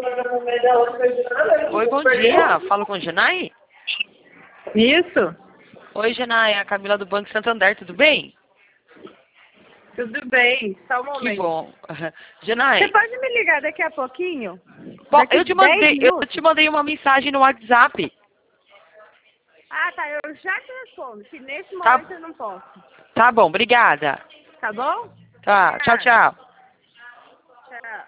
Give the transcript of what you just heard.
Oi, bom dia. Falo com Janai? Isso? Oi, Janai. É a Camila do Banco Santander. Tudo bem? Tudo bem, só um Que momento. bom. Você Janai, pode me ligar daqui a pouquinho? bom, Daqui eu te 10 mandei, eu minutos? te mandei uma mensagem no WhatsApp. Ah, tá, eu já te respondo, que nesse Tá, momento eu não posso. tá bom, obrigada. Tá bom? Tá, tchau, Obrigada. tchau. Tchau.